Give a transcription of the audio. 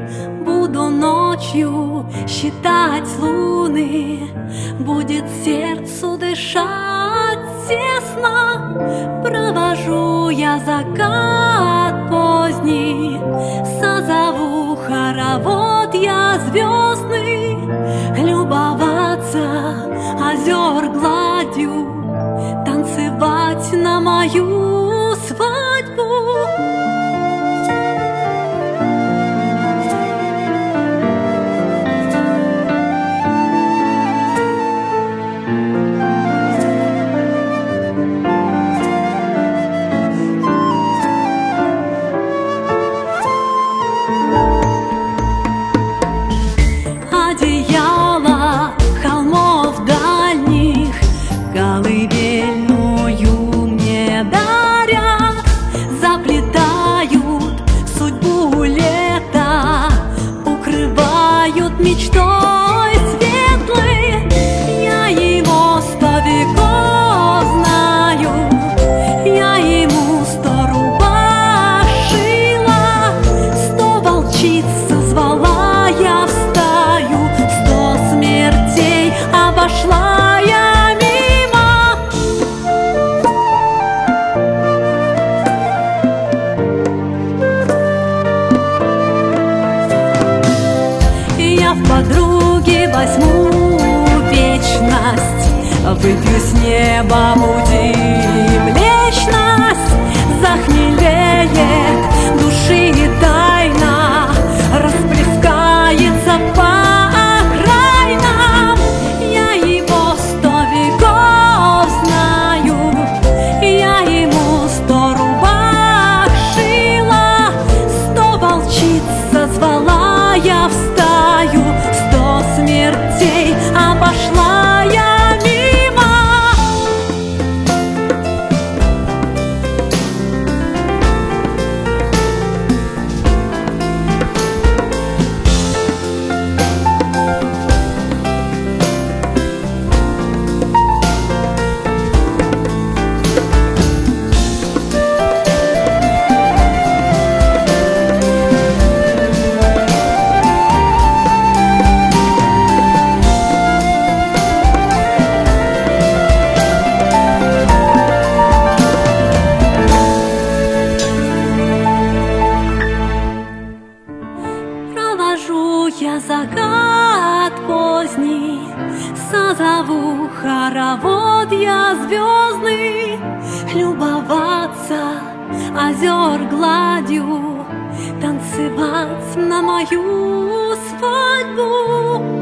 Буду ночью считать луны, будет сердцу дышать тесно. Провожу я закат поздний, созову хоровод я звездный, любоваться озер гладью, танцевать на мою свадьбу. Одеяло холмов дальних колыбельную мне дарят, заплетают судьбу лета, укрывают мечтой светлой. Я его 100 веков знаю, я ему 100 рубах шила, 100 волчиц созвала я в стаю, 100 смертей обошла я мимо. Я в подруги возьму вечность, выпью с неба будем млечность. Захмелеет души и тайна, расплескается по окраинам. Я его 100 веков знаю, я ему 100 рубах шила, 100 волчиц созвала я в стаю, 100 смертей обошла я мимо. Провожу я закат поздний, созову хоровод я звездный, любоваться озер гладью, танцевать на мою свадьбу.